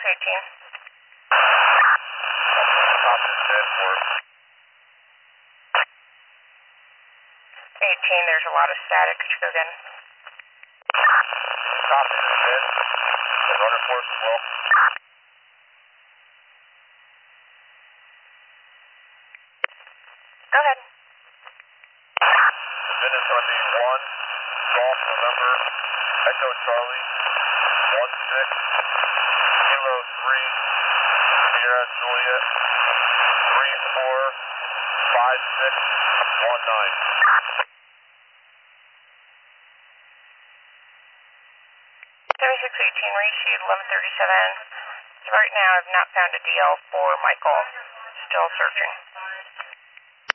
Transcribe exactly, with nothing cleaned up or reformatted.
eighteen. Copy ten for eighteen, there's a lot of static. Could you go again? copy ten. The runner force as well. Go ahead. The minutes are the one, Golf November, Echo Charlie, one six, Kilo three, Sierra Juliet, three four, five six, one nine. seventy-six eighteen, reissued eleven thirty-seven. So right now I've not found a D L for Michael. Still searching.